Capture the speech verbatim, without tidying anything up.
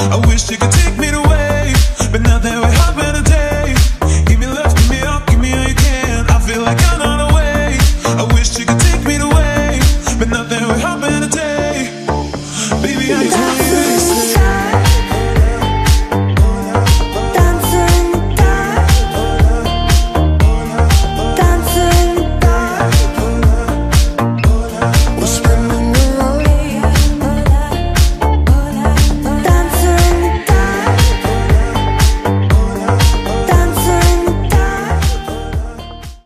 I wish you could take me away, but now that we're having a day. Give me love, give me up, give me all you can. I feel like I'm on the way. I wish you could take me away, but now that we're having a day. Baby, I